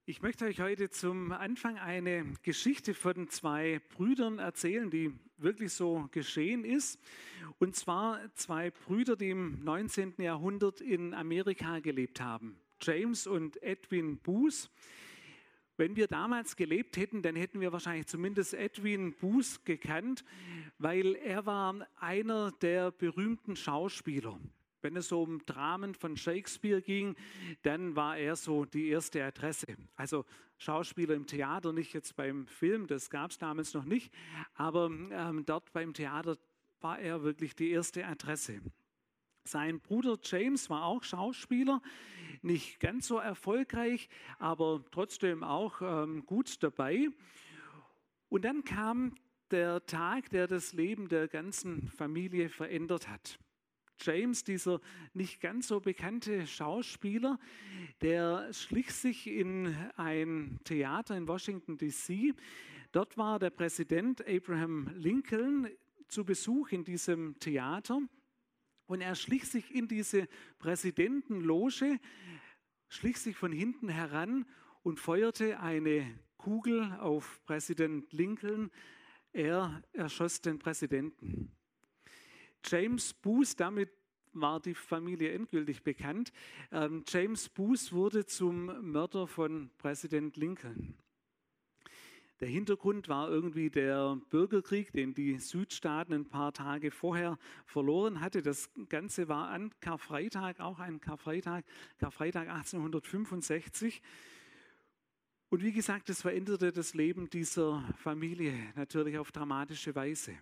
Ich möchte euch heute zum Anfang eine Geschichte von zwei Brüdern erzählen, die wirklich so geschehen ist. Und zwar zwei Brüder, die im 19. Jahrhundert in Amerika gelebt haben. James und Edwin Booth. Wenn wir damals gelebt hätten, dann hätten wir wahrscheinlich zumindest Edwin Booth gekannt, weil er war einer der berühmten Schauspieler. Wenn es so um Dramen von Shakespeare ging, dann war er so die erste Adresse. Also Schauspieler im Theater, nicht jetzt beim Film, das gab es damals noch nicht, aber dort beim Theater war er wirklich die erste Adresse. Sein Bruder James war auch Schauspieler, nicht ganz so erfolgreich, aber trotzdem auch gut dabei. Und dann kam der Tag, der das Leben der ganzen Familie verändert hat. James, dieser nicht ganz so bekannte Schauspieler, der schlich sich in ein Theater in Washington, D.C. Dort war der Präsident Abraham Lincoln zu Besuch in diesem Theater und er schlich sich in diese Präsidentenloge, schlich sich von hinten heran und feuerte eine Kugel auf Präsident Lincoln. Er erschoss den Präsidenten. James Booth, damit war die Familie endgültig bekannt. James Booth wurde zum Mörder von Präsident Lincoln. Der Hintergrund war irgendwie der Bürgerkrieg, den die Südstaaten ein paar Tage vorher verloren hatte. Das Ganze war an Karfreitag, auch ein Karfreitag 1865. Und wie gesagt, es veränderte das Leben dieser Familie natürlich auf dramatische Weise.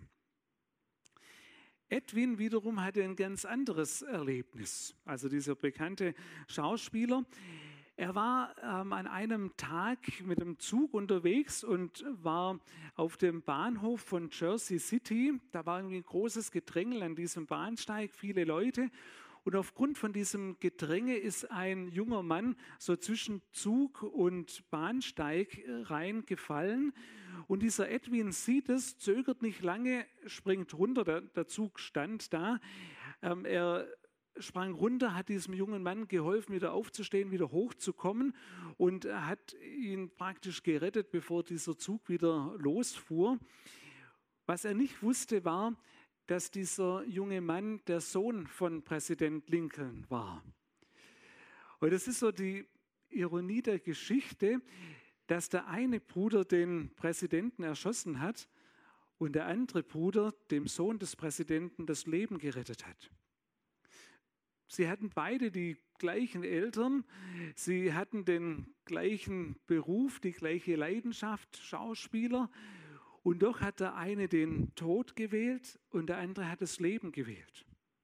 Edwin wiederum hatte ein ganz anderes Erlebnis. Also dieser bekannte Schauspieler. Er war an einem Tag mit dem Zug unterwegs und war auf dem Bahnhof von Jersey City. Da war irgendwie ein großes Gedrängel an diesem Bahnsteig, viele Leute. Und aufgrund von diesem Gedränge ist ein junger Mann so zwischen Zug und Bahnsteig reingefallen. Und dieser Edwin sieht es, zögert nicht lange, springt runter. Der Zug stand da. Er sprang runter, hat diesem jungen Mann geholfen, wieder aufzustehen, wieder hochzukommen und hat ihn praktisch gerettet, bevor dieser Zug wieder losfuhr. Was er nicht wusste, war, dass dieser junge Mann der Sohn von Präsident Lincoln war. Und das ist so die Ironie der Geschichte, dass der eine Bruder den Präsidenten erschossen hat und der andere Bruder dem Sohn des Präsidenten das Leben gerettet hat. Sie hatten beide die gleichen Eltern, sie hatten den gleichen Beruf, die gleiche Leidenschaft, Schauspieler. Und doch hat der eine den Tod gewählt und der andere hat das Leben gewählt.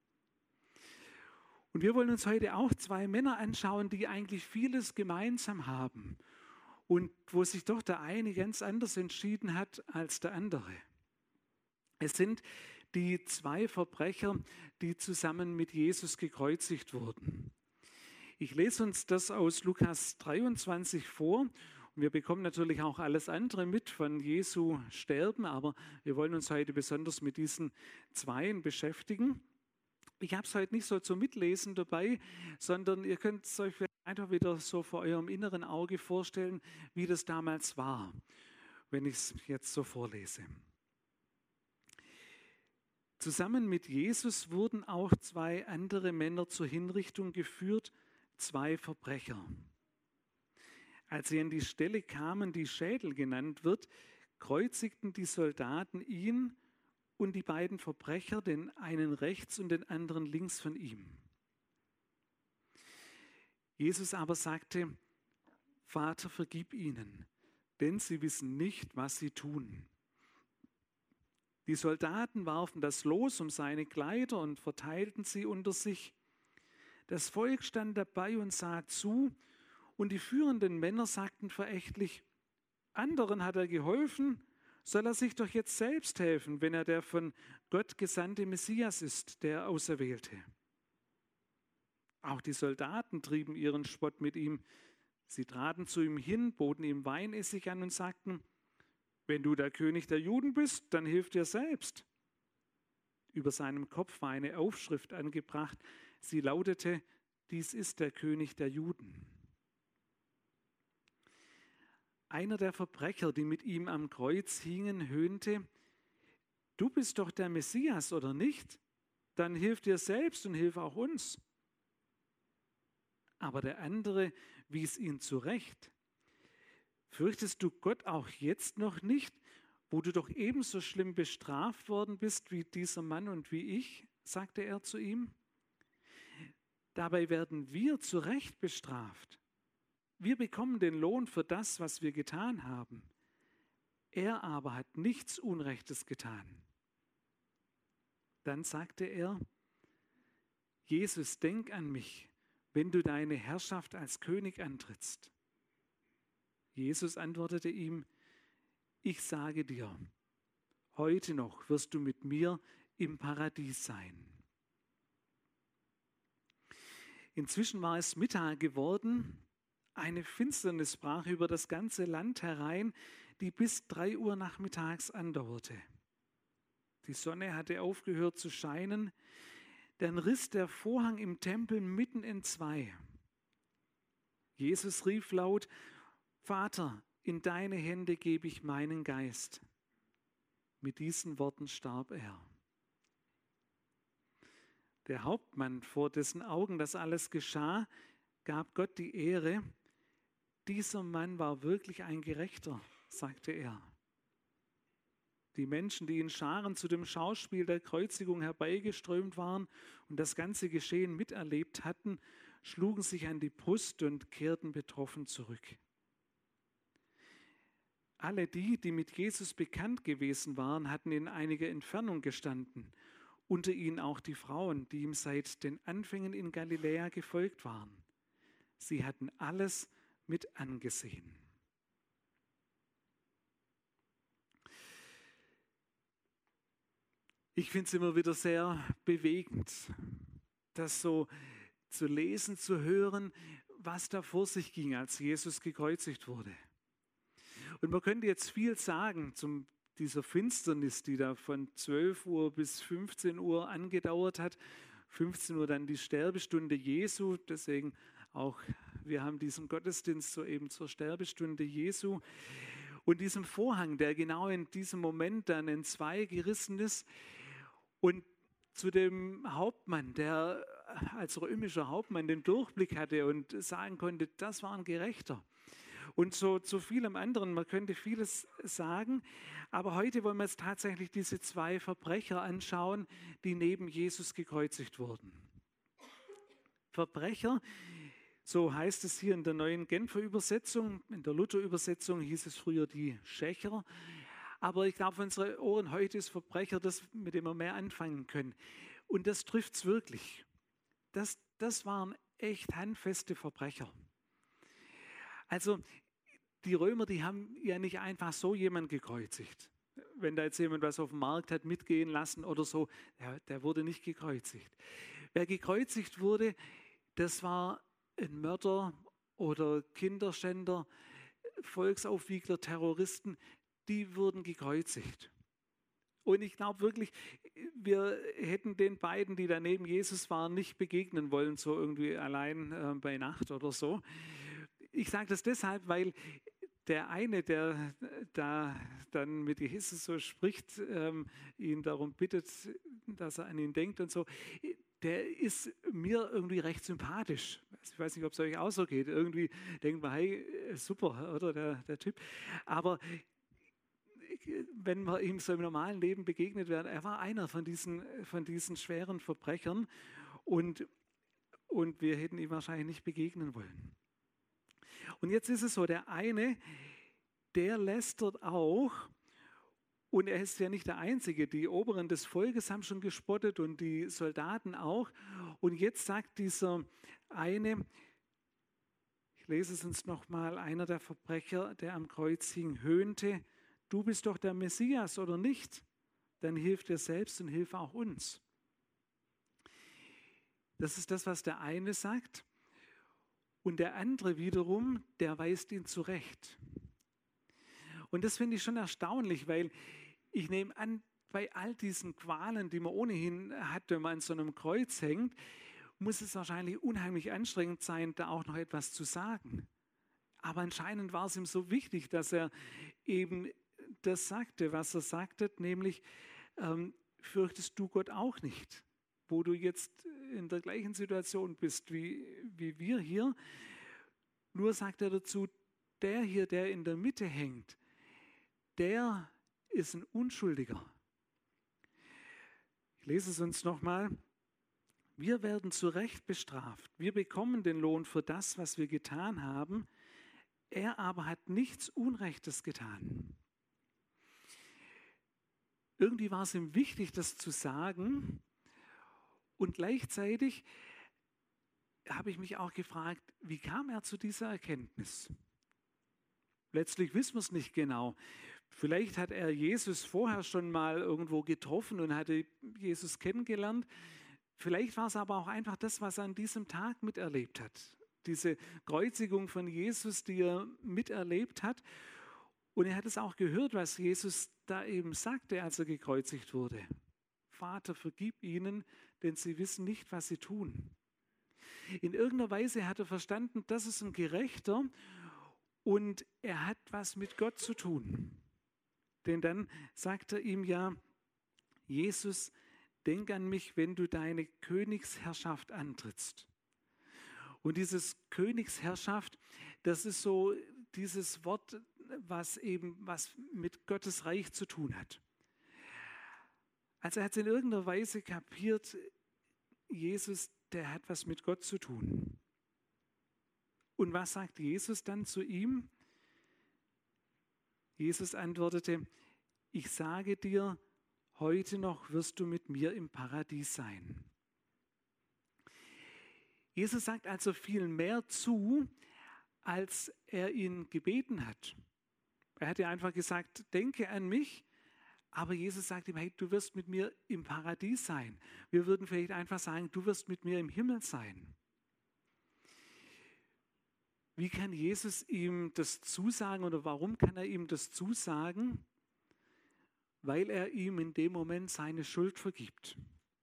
Und wir wollen uns heute auch zwei Männer anschauen, die eigentlich vieles gemeinsam haben und wo sich doch der eine ganz anders entschieden hat als der andere. Es sind die zwei Verbrecher, die zusammen mit Jesus gekreuzigt wurden. Ich lese uns das aus Lukas 23 vor. Wir bekommen natürlich auch alles andere mit von Jesu Sterben, aber wir wollen uns heute besonders mit diesen Zweien beschäftigen. Ich habe es heute nicht so zum Mitlesen dabei, sondern ihr könnt es euch einfach wieder so vor eurem inneren Auge vorstellen, wie das damals war, wenn ich es jetzt so vorlese. Zusammen mit Jesus wurden auch zwei andere Männer zur Hinrichtung geführt, zwei Verbrecher. Als sie an die Stelle kamen, die Schädel genannt wird, kreuzigten die Soldaten ihn und die beiden Verbrecher, den einen rechts und den anderen links von ihm. Jesus aber sagte: Vater, vergib ihnen, denn sie wissen nicht, was sie tun. Die Soldaten warfen das Los um seine Kleider und verteilten sie unter sich. Das Volk stand dabei und sah zu. Und die führenden Männer sagten verächtlich: Anderen hat er geholfen, soll er sich doch jetzt selbst helfen, wenn er der von Gott gesandte Messias ist, der Auserwählte. Auch die Soldaten trieben ihren Spott mit ihm. Sie traten zu ihm hin, boten ihm Weinessig an und sagten: Wenn du der König der Juden bist, dann hilf dir selbst. Über seinem Kopf war eine Aufschrift angebracht. Sie lautete: Dies ist der König der Juden. Einer der Verbrecher, die mit ihm am Kreuz hingen, höhnte: Du bist doch der Messias, oder nicht? Dann hilf dir selbst und hilf auch uns. Aber der andere wies ihn zurecht: Fürchtest du Gott auch jetzt noch nicht, wo du doch ebenso schlimm bestraft worden bist wie dieser Mann und wie ich? Sagte er zu ihm. Dabei werden wir zu Recht bestraft. Wir bekommen den Lohn für das, was wir getan haben. Er aber hat nichts Unrechtes getan. Dann sagte er: Jesus, denk an mich, wenn du deine Herrschaft als König antrittst. Jesus antwortete ihm: Ich sage dir, heute noch wirst du mit mir im Paradies sein. Inzwischen war es Mittag geworden. Eine Finsternis brach über das ganze Land herein, die bis 3 Uhr nachmittags andauerte. Die Sonne hatte aufgehört zu scheinen. Dann riss der Vorhang im Tempel mitten entzwei. Jesus rief laut: Vater, in deine Hände gebe ich meinen Geist. Mit diesen Worten starb er. Der Hauptmann, vor dessen Augen das alles geschah, gab Gott die Ehre. Dieser Mann war wirklich ein Gerechter, sagte er. Die Menschen, die in Scharen zu dem Schauspiel der Kreuzigung herbeigeströmt waren und das ganze Geschehen miterlebt hatten, schlugen sich an die Brust und kehrten betroffen zurück. Alle die, die mit Jesus bekannt gewesen waren, hatten in einiger Entfernung gestanden. Unter ihnen auch die Frauen, die ihm seit den Anfängen in Galiläa gefolgt waren. Sie hatten alles mit angesehen. Ich finde es immer wieder sehr bewegend, das so zu lesen, zu hören, was da vor sich ging, als Jesus gekreuzigt wurde. Und man könnte jetzt viel sagen zu dieser Finsternis, die da von 12 Uhr bis 15 Uhr angedauert hat. 15 Uhr dann die Sterbestunde Jesu, deswegen auch wir haben diesen Gottesdienst so eben zur Sterbestunde Jesu. Und diesem Vorhang, der genau in diesem Moment dann in zwei gerissen ist. Und zu dem Hauptmann, der als römischer Hauptmann den Durchblick hatte und sagen konnte, das war ein Gerechter. Und so zu vielem anderen, man könnte vieles sagen, aber heute wollen wir jetzt tatsächlich diese zwei Verbrecher anschauen, die neben Jesus gekreuzigt wurden. Verbrecher, so heißt es hier in der neuen Genfer Übersetzung, in der Luther-Übersetzung hieß es früher die Schächer, aber ich glaube, für unsere Ohren heute ist Verbrecher das, mit dem wir mehr anfangen können. Und das trifft es wirklich. Das waren echt handfeste Verbrecher. Also die Römer, die haben ja nicht einfach so jemanden gekreuzigt. Wenn da jetzt jemand was auf dem Markt hat mitgehen lassen oder so, der wurde nicht gekreuzigt. Wer gekreuzigt wurde, das war ein Mörder oder Kinderschänder, Volksaufwiegler, Terroristen, die wurden gekreuzigt. Und ich glaube wirklich, wir hätten den beiden, die da neben Jesus waren, nicht begegnen wollen, so irgendwie allein bei Nacht oder so. Ich sage das deshalb, weil der eine, der da dann mit Jesus so spricht, ihn darum bittet, dass er an ihn denkt und so, der ist mir irgendwie recht sympathisch. Ich weiß nicht, ob es euch auch so geht. Irgendwie denkt man, hey, super, oder der Typ. Aber wenn man ihm so im normalen Leben begegnet wäre, er war einer von diesen schweren Verbrechern und wir hätten ihm wahrscheinlich nicht begegnen wollen. Und jetzt ist es so, der eine, der lästert auch und er ist ja nicht der Einzige. Die Oberen des Volkes haben schon gespottet und die Soldaten auch. Und jetzt sagt dieser eine, ich lese es uns nochmal, einer der Verbrecher, der am Kreuz hing, höhnte: Du bist doch der Messias, oder nicht? Dann hilf dir selbst und hilf auch uns. Das ist das, was der eine sagt. Und der andere wiederum, der weist ihn zurecht. Und das finde ich schon erstaunlich, weil ich nehme an, bei all diesen Qualen, die man ohnehin hat, wenn man an so einem Kreuz hängt, muss es wahrscheinlich unheimlich anstrengend sein, da auch noch etwas zu sagen. Aber anscheinend war es ihm so wichtig, dass er eben das sagte, was er sagte, nämlich fürchtest du Gott auch nicht, wo du jetzt in der gleichen Situation bist wie wir hier. Nur sagt er dazu, der hier, der in der Mitte hängt, der ist ein Unschuldiger. Ich lese es uns nochmal. Wir werden zu Recht bestraft. Wir bekommen den Lohn für das, was wir getan haben. Er aber hat nichts Unrechtes getan. Irgendwie war es ihm wichtig, das zu sagen. Und gleichzeitig habe ich mich auch gefragt, wie kam er zu dieser Erkenntnis? Letztlich wissen wir es nicht genau. Vielleicht hat er Jesus vorher schon mal irgendwo getroffen und hatte Jesus kennengelernt. Vielleicht war es aber auch einfach das, was er an diesem Tag miterlebt hat. Diese Kreuzigung von Jesus, die er miterlebt hat. Und er hat es auch gehört, was Jesus da eben sagte, als er gekreuzigt wurde. Vater, vergib ihnen, denn sie wissen nicht, was sie tun. In irgendeiner Weise hat er verstanden, das ist ein Gerechter und er hat was mit Gott zu tun. Denn dann sagt er ihm ja, Jesus, denk an mich, wenn du deine Königsherrschaft antrittst. Und dieses Königsherrschaft, das ist so dieses Wort, was mit Gottes Reich zu tun hat. Also er hat es in irgendeiner Weise kapiert, Jesus, der hat was mit Gott zu tun. Und was sagt Jesus dann zu ihm? Jesus antwortete, ich sage dir, heute noch wirst du mit mir im Paradies sein. Jesus sagt also viel mehr zu, als er ihn gebeten hat. Er hat ja einfach gesagt, denke an mich, aber Jesus sagt ihm, hey, du wirst mit mir im Paradies sein. Wir würden vielleicht einfach sagen, du wirst mit mir im Himmel sein. Wie kann Jesus ihm das zusagen oder warum kann er ihm das zusagen? Weil er ihm in dem Moment seine Schuld vergibt.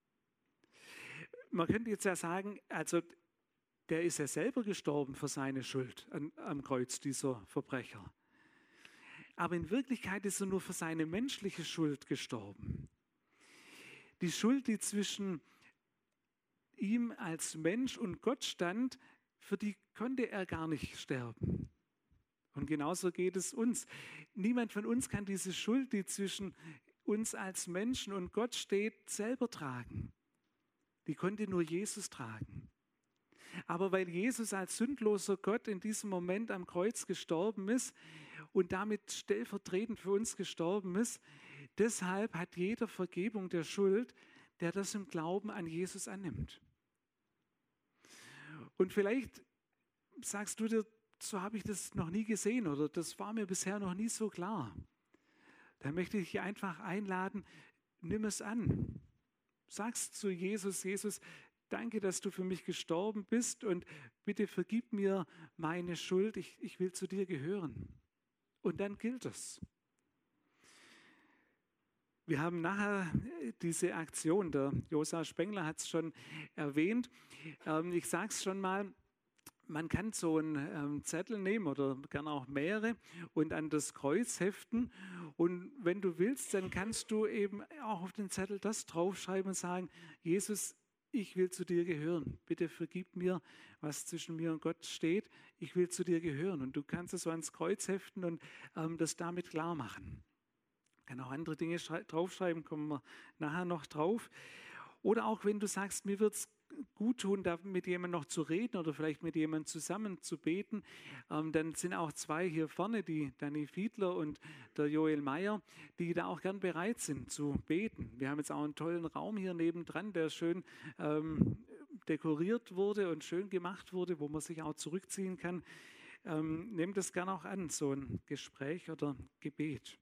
Man könnte jetzt ja sagen, also der ist ja selber gestorben für seine Schuld am Kreuz, dieser Verbrecher. Aber in Wirklichkeit ist er nur für seine menschliche Schuld gestorben. Die Schuld, die zwischen ihm als Mensch und Gott stand, für die konnte er gar nicht sterben. Und genauso geht es uns. Niemand von uns kann diese Schuld, die zwischen uns als Menschen und Gott steht, selber tragen. Die konnte nur Jesus tragen. Aber weil Jesus als sündloser Gott in diesem Moment am Kreuz gestorben ist und damit stellvertretend für uns gestorben ist, deshalb hat jeder Vergebung der Schuld, der das im Glauben an Jesus annimmt. Und vielleicht sagst du dir, so habe ich das noch nie gesehen oder das war mir bisher noch nie so klar. Dann möchte ich dich einfach einladen, nimm es an. Sagst zu Jesus, Jesus, danke, dass du für mich gestorben bist und bitte vergib mir meine Schuld, ich will zu dir gehören. Und dann gilt es. Wir haben nachher diese Aktion, der Josa Spengler hat es schon erwähnt. Ich sage es schon mal, man kann so einen Zettel nehmen oder gerne auch mehrere und an das Kreuz heften. Und wenn du willst, dann kannst du eben auch auf den Zettel das draufschreiben und sagen, Jesus, ich will zu dir gehören. Bitte vergib mir, was zwischen mir und Gott steht. Ich will zu dir gehören. Und du kannst es so ans Kreuz heften und das damit klar machen. Ich kann auch andere Dinge draufschreiben, kommen wir nachher noch drauf. Oder auch wenn du sagst, mir wird es gut tun, da mit jemandem noch zu reden oder vielleicht mit jemandem zusammen zu beten, dann sind auch zwei hier vorne, die Dani Fiedler und der Joel Meyer, die da auch gern bereit sind zu beten. Wir haben jetzt auch einen tollen Raum hier nebendran, der schön dekoriert wurde und schön gemacht wurde, wo man sich auch zurückziehen kann. Nehmt das gern auch an, so ein Gespräch oder Gebet.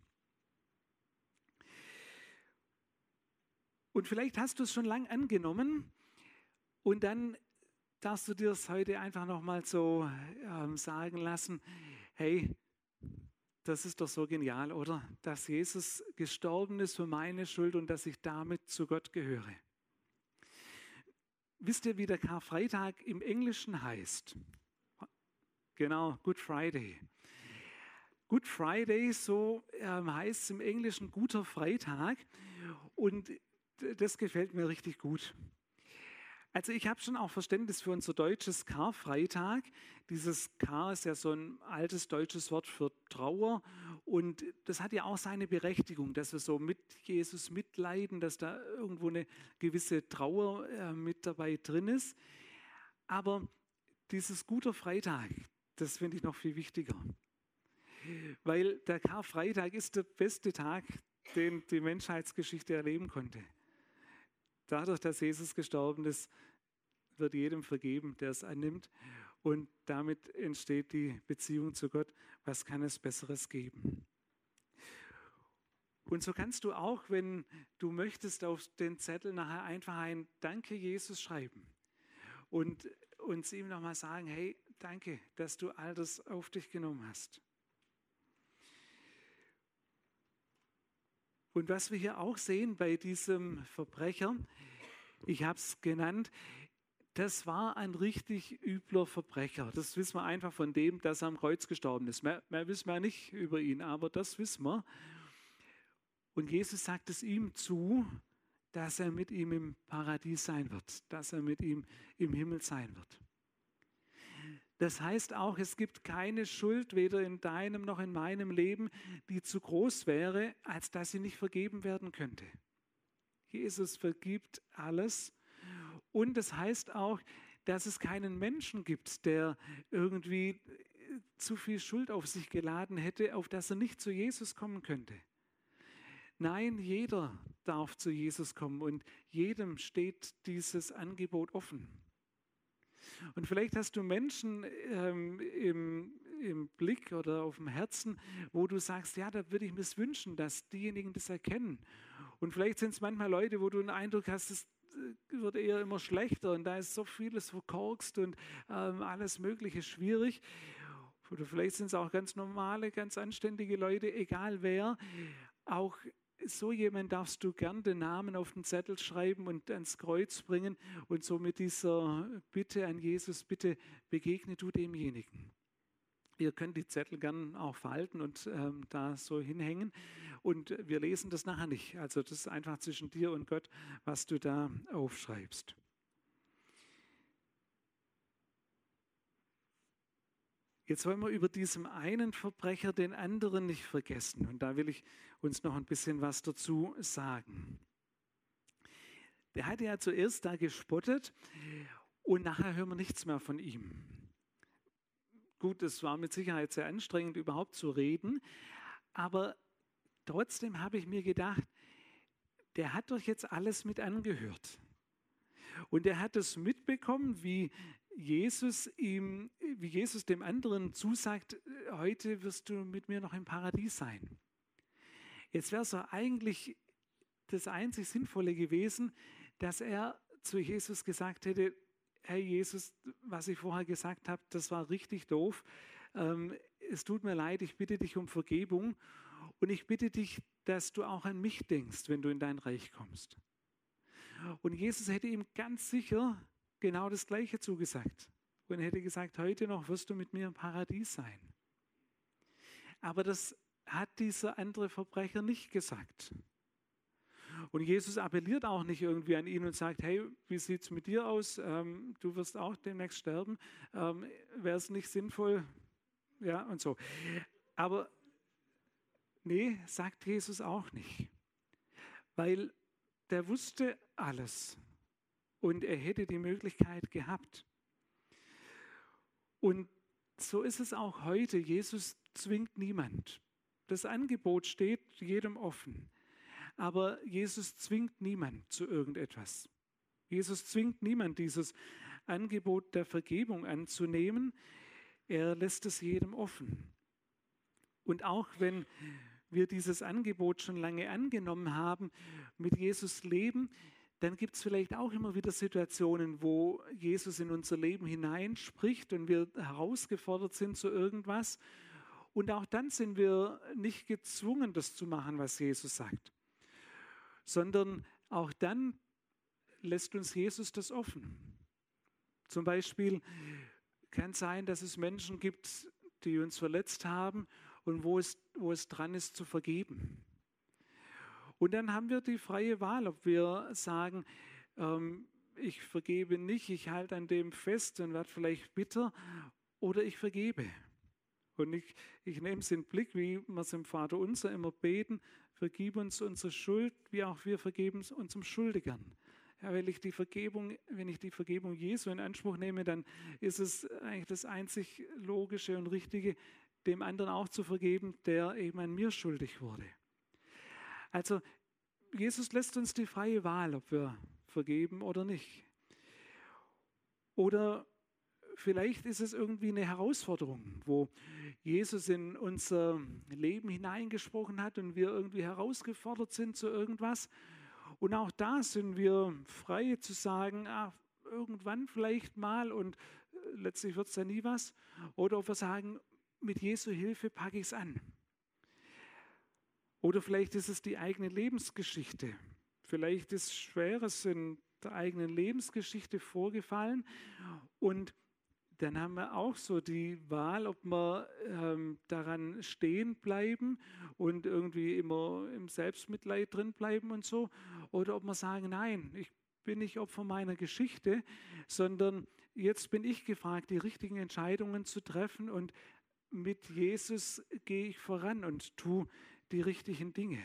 Und vielleicht hast du es schon lang angenommen und dann darfst du dir es heute einfach nochmal so sagen lassen, hey, das ist doch so genial, oder? Dass Jesus gestorben ist für meine Schuld und dass ich damit zu Gott gehöre. Wisst ihr, wie der Karfreitag im Englischen heißt? Genau, Good Friday. Good Friday, so heißt es im Englischen guter Freitag. Und das gefällt mir richtig gut. Also ich habe schon auch Verständnis für unser deutsches Karfreitag. Dieses Kar ist ja so ein altes deutsches Wort für Trauer und das hat ja auch seine Berechtigung, dass wir so mit Jesus mitleiden, dass da irgendwo eine gewisse Trauer mit dabei drin ist. Aber dieses guter Freitag, das finde ich noch viel wichtiger, weil der Karfreitag ist der beste Tag, den die Menschheitsgeschichte erleben konnte. Dadurch, dass Jesus gestorben ist, wird jedem vergeben, der es annimmt. Und damit entsteht die Beziehung zu Gott. Was kann es Besseres geben? Und so kannst du auch, wenn du möchtest, auf den Zettel nachher einfach ein Danke Jesus schreiben. Und uns ihm nochmal sagen, hey, danke, dass du all das auf dich genommen hast. Und was wir hier auch sehen bei diesem Verbrecher, ich habe es genannt, das war ein richtig übler Verbrecher. Das wissen wir einfach von dem, dass er am Kreuz gestorben ist. Mehr wissen wir nicht über ihn, aber das wissen wir. Und Jesus sagt es ihm zu, dass er mit ihm im Paradies sein wird, dass er mit ihm im Himmel sein wird. Das heißt auch, es gibt keine Schuld, weder in deinem noch in meinem Leben, die zu groß wäre, als dass sie nicht vergeben werden könnte. Jesus vergibt alles. Und das heißt auch, dass es keinen Menschen gibt, der irgendwie zu viel Schuld auf sich geladen hätte, auf das er nicht zu Jesus kommen könnte. Nein, jeder darf zu Jesus kommen und jedem steht dieses Angebot offen. Und vielleicht hast du Menschen im Blick oder auf dem Herzen, wo du sagst, ja, da würde ich mir wünschen, dass diejenigen das erkennen. Und vielleicht sind es manchmal Leute, wo du den Eindruck hast, es wird eher immer schlechter und da ist so vieles verkorkst und alles Mögliche schwierig. Oder vielleicht sind es auch ganz normale, ganz anständige Leute, egal wer. Auch so jemand darfst du gern den Namen auf den Zettel schreiben und ans Kreuz bringen und so mit dieser Bitte an Jesus, bitte begegne du demjenigen. Ihr könnt die Zettel gern auch falten und da so hinhängen und wir lesen das nachher nicht. Also das ist einfach zwischen dir und Gott, was du da aufschreibst. Jetzt wollen wir über diesen einen Verbrecher den anderen nicht vergessen. Und da will ich uns noch ein bisschen was dazu sagen. Der hatte ja zuerst da gespottet und nachher hören wir nichts mehr von ihm. Gut, es war mit Sicherheit sehr anstrengend, überhaupt zu reden. Aber trotzdem habe ich mir gedacht, der hat doch jetzt alles mit angehört. Und er hat es mitbekommen, wie Jesus dem anderen zusagt, heute wirst du mit mir noch im Paradies sein. Jetzt wäre es doch eigentlich das einzig Sinnvolle gewesen, dass er zu Jesus gesagt hätte, hey Jesus, was ich vorher gesagt habe, das war richtig doof. Es tut mir leid, ich bitte dich um Vergebung und ich bitte dich, dass du auch an mich denkst, wenn du in dein Reich kommst. Und Jesus hätte ihm ganz sicher genau das Gleiche zugesagt. Und er hätte gesagt, heute noch wirst du mit mir im Paradies sein. Aber das hat dieser andere Verbrecher nicht gesagt. Und Jesus appelliert auch nicht irgendwie an ihn und sagt, hey, wie sieht es mit dir aus? Du wirst auch demnächst sterben. Wäre es nicht sinnvoll? Ja, und so. Aber nee, sagt Jesus auch nicht. Weil der wusste alles und er hätte die Möglichkeit gehabt. Und so ist es auch heute. Jesus zwingt niemand. Das Angebot steht jedem offen. Aber Jesus zwingt niemand zu irgendetwas. Jesus zwingt niemand, dieses Angebot der Vergebung anzunehmen. Er lässt es jedem offen. Und auch wenn wir dieses Angebot schon lange angenommen haben, mit Jesus leben, dann gibt es vielleicht auch immer wieder Situationen, wo Jesus in unser Leben hineinspricht und wir herausgefordert sind zu irgendwas. Und auch dann sind wir nicht gezwungen, das zu machen, was Jesus sagt, sondern auch dann lässt uns Jesus das offen. Zum Beispiel kann sein, dass es Menschen gibt, die uns verletzt haben und wo es dran ist, zu vergeben. Und dann haben wir die freie Wahl, ob wir sagen, ich vergebe nicht, ich halte an dem fest und werde vielleicht bitter, oder ich vergebe. Und ich nehme es in den Blick, wie wir es im Vaterunser immer beten: Vergib uns unsere Schuld, wie auch wir vergeben unserem Schuldigern. Ja, wenn ich die Vergebung Jesu in Anspruch nehme, dann ist es eigentlich das einzig Logische und Richtige, dem anderen auch zu vergeben, der eben an mir schuldig wurde. Also Jesus lässt uns die freie Wahl, ob wir vergeben oder nicht. Oder vielleicht ist es irgendwie eine Herausforderung, wo Jesus in unser Leben hineingesprochen hat und wir irgendwie herausgefordert sind zu irgendwas. Und auch da sind wir frei zu sagen, irgendwann vielleicht mal, und letztlich wird es dann nie was. Oder ob wir sagen, mit Jesu Hilfe packe ich es an. Oder vielleicht ist es die eigene Lebensgeschichte. Vielleicht ist Schweres in der eigenen Lebensgeschichte vorgefallen, und dann haben wir auch so die Wahl, ob wir daran stehen bleiben und irgendwie immer im Selbstmitleid drin bleiben und so, oder ob wir sagen, nein, ich bin nicht Opfer meiner Geschichte, sondern jetzt bin ich gefragt, die richtigen Entscheidungen zu treffen, und mit Jesus gehe ich voran und tue die richtigen Dinge.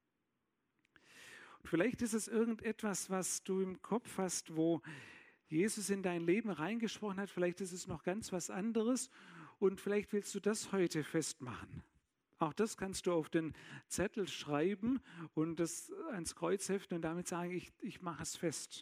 Und vielleicht ist es irgendetwas, was du im Kopf hast, wo Jesus in dein Leben reingesprochen hat. Vielleicht ist es noch ganz was anderes, und vielleicht willst du das heute festmachen. Auch das kannst du auf den Zettel schreiben und das ans Kreuz heften und damit sagen, ich mache es fest.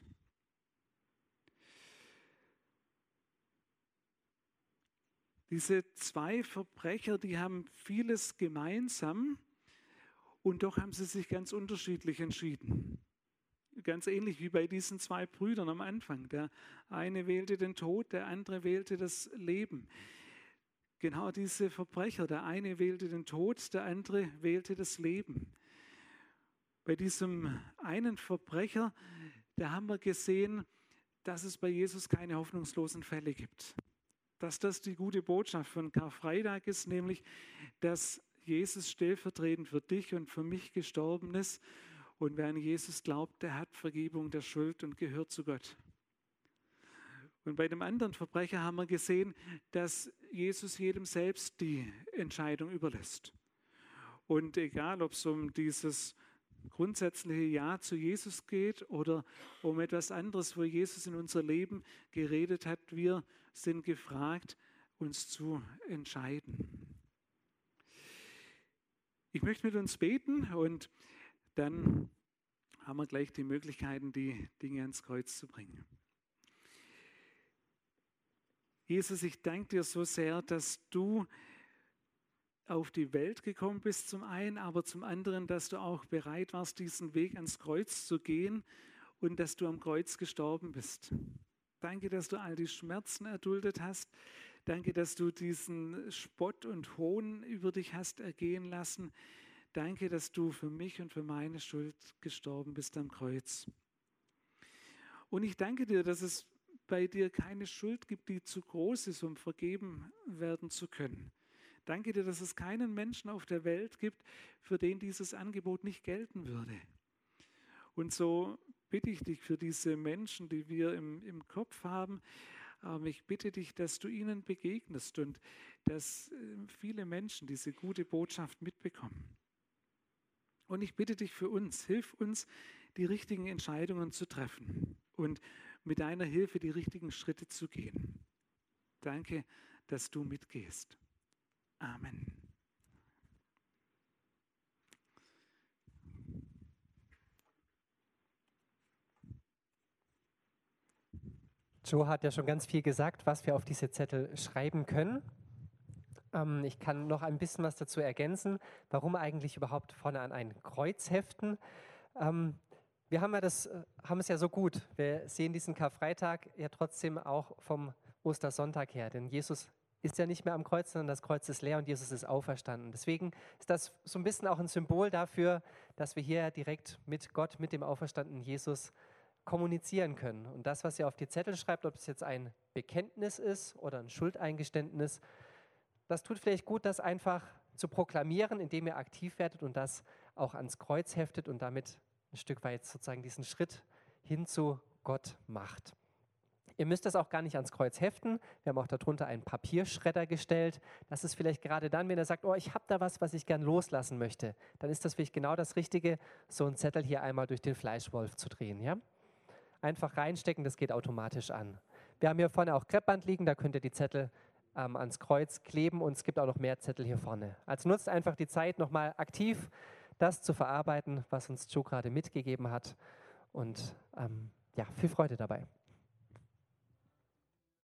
Diese zwei Verbrecher, die haben vieles gemeinsam, und doch haben sie sich ganz unterschiedlich entschieden. Ganz ähnlich wie bei diesen zwei Brüdern am Anfang. Der eine wählte den Tod, der andere wählte das Leben. Genau diese Verbrecher, der eine wählte den Tod, der andere wählte das Leben. Bei diesem einen Verbrecher, da haben wir gesehen, dass es bei Jesus keine hoffnungslosen Fälle gibt. Dass das die gute Botschaft von Karfreitag ist, nämlich, dass Jesus stellvertretend für dich und für mich gestorben ist. Und wer an Jesus glaubt, der hat Vergebung der Schuld und gehört zu Gott. Und bei dem anderen Verbrecher haben wir gesehen, dass Jesus jedem selbst die Entscheidung überlässt. Und egal, ob es um dieses grundsätzliche Ja zu Jesus geht oder um etwas anderes, wo Jesus in unser Leben geredet hat, wir sind gefragt, uns zu entscheiden. Ich möchte mit uns beten, und dann haben wir gleich die Möglichkeiten, die Dinge ans Kreuz zu bringen. Jesus, ich danke dir so sehr, dass du auf die Welt gekommen bist zum einen, aber zum anderen, dass du auch bereit warst, diesen Weg ans Kreuz zu gehen und dass du am Kreuz gestorben bist. Danke, dass du all die Schmerzen erduldet hast. Danke, dass du diesen Spott und Hohn über dich hast ergehen lassen. Danke, dass du für mich und für meine Schuld gestorben bist am Kreuz. Und ich danke dir, dass es bei dir keine Schuld gibt, die zu groß ist, um vergeben werden zu können. Danke dir, dass es keinen Menschen auf der Welt gibt, für den dieses Angebot nicht gelten würde. Und so bitte ich dich für diese Menschen, die wir im Kopf haben. Ich bitte dich, dass du ihnen begegnest und dass viele Menschen diese gute Botschaft mitbekommen. Und ich bitte dich für uns, hilf uns, die richtigen Entscheidungen zu treffen und mit deiner Hilfe die richtigen Schritte zu gehen. Danke, dass du mitgehst. Amen. Joe hat ja schon ganz viel gesagt, was wir auf diese Zettel schreiben können. Ich kann noch ein bisschen was dazu ergänzen, warum eigentlich überhaupt vorne an ein Kreuz heften. Wir haben es ja so gut. Wir sehen diesen Karfreitag ja trotzdem auch vom Ostersonntag her, denn Jesus ist ja nicht mehr am Kreuz, sondern das Kreuz ist leer und Jesus ist auferstanden. Deswegen ist das so ein bisschen auch ein Symbol dafür, dass wir hier direkt mit Gott, mit dem auferstandenen Jesus kommunizieren können. Und das, was ihr auf die Zettel schreibt, ob es jetzt ein Bekenntnis ist oder ein Schuldeingeständnis, das tut vielleicht gut, das einfach zu proklamieren, indem ihr aktiv werdet und das auch ans Kreuz heftet und damit ein Stück weit sozusagen diesen Schritt hin zu Gott macht. Ihr müsst das auch gar nicht ans Kreuz heften. Wir haben auch darunter einen Papierschredder gestellt. Das ist vielleicht gerade dann, wenn ihr sagt, oh, ich habe da was ich gern loslassen möchte. Dann ist das vielleicht genau das Richtige, so einen Zettel hier einmal durch den Fleischwolf zu drehen. Ja? Einfach reinstecken, das geht automatisch an. Wir haben hier vorne auch Kreppband liegen, da könnt ihr die Zettel ans Kreuz kleben und es gibt auch noch mehr Zettel hier vorne. Also nutzt einfach die Zeit, nochmal aktiv das zu verarbeiten, was uns Joe gerade mitgegeben hat. Und ja, viel Freude dabei.